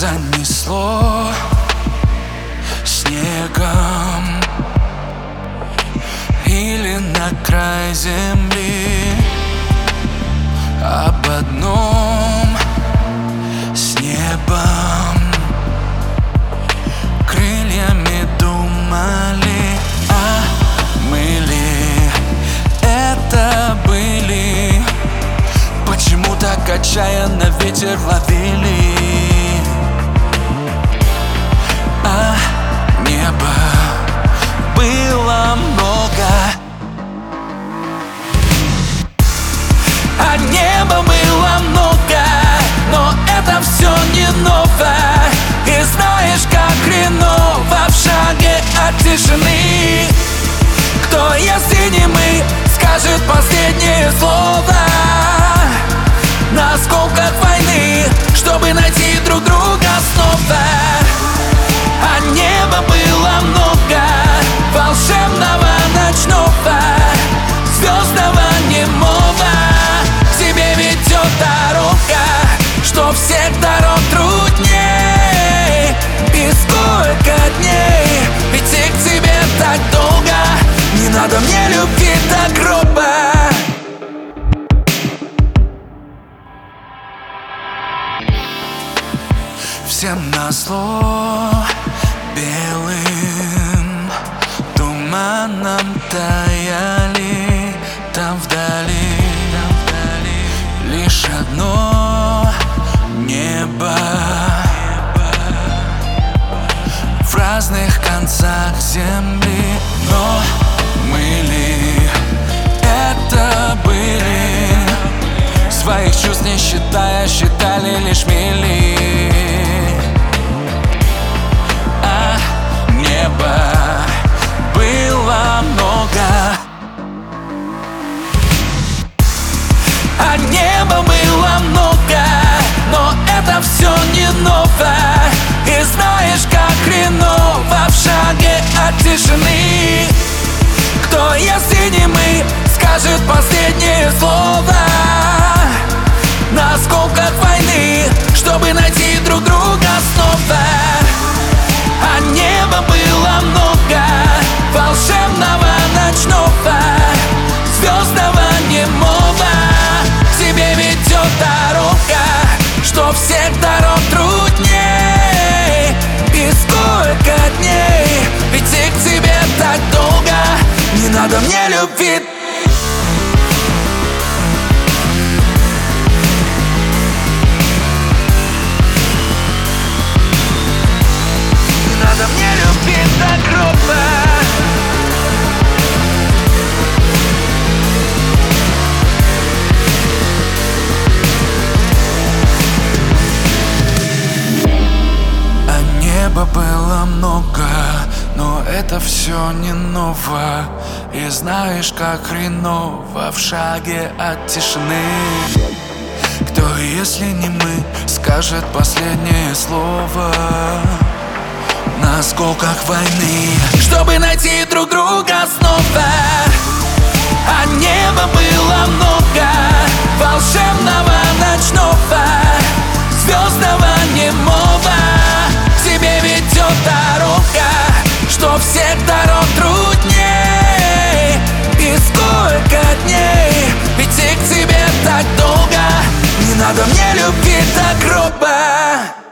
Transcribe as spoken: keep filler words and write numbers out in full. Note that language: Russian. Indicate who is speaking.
Speaker 1: занесло снегом или на край земли. Об одном с небом крыльями думали, а мы ли это были? Почему так отчаянно ветер ловили? А неба было много, а неба было много, но это все не ново. И знаешь, как хреново в шаге от тишины. Кто, если не мы, скажет последнее слово на осколках войны, чтобы найти друг друга снова? А неба было много, волшебного ночного, звездного немого. К тебе ведет дорога, что всех дорог трудней. И сколько дней идти к тебе так долго. Не надо мне любви до гроба. Всем назло белым туманом таяли там вдали, там вдали лишь одно небо. В разных концах земли, но мы ли это были? Своих чувств не считая, считали лишь мили. А неба было много, а неба было много, но это все не ново. И знаешь, как хреново в шаге от тишины. Кто, если не мы, скажет последнее слово на осколках войны, чтобы найти друг друга снова? А неба было много, волшебного ночного, звездного немого. К тебе ведет дорога, что всех дорог трудней. И сколько дней идти к тебе так долго. Не надо мне любви. Не надо мне любви до гроба. Неба было много, но это все не ново. И знаешь, как хреново в шаге от тишины. Кто, если не мы, скажет последнее слово на осколках войны, чтобы найти друг друга снова? А неба было много, волшебного ночного, звездного немого. К тебе ведет дорога, что всех дорог трудней. И сколько дней идти к тебе так долго. Не надо мне любви до гроба.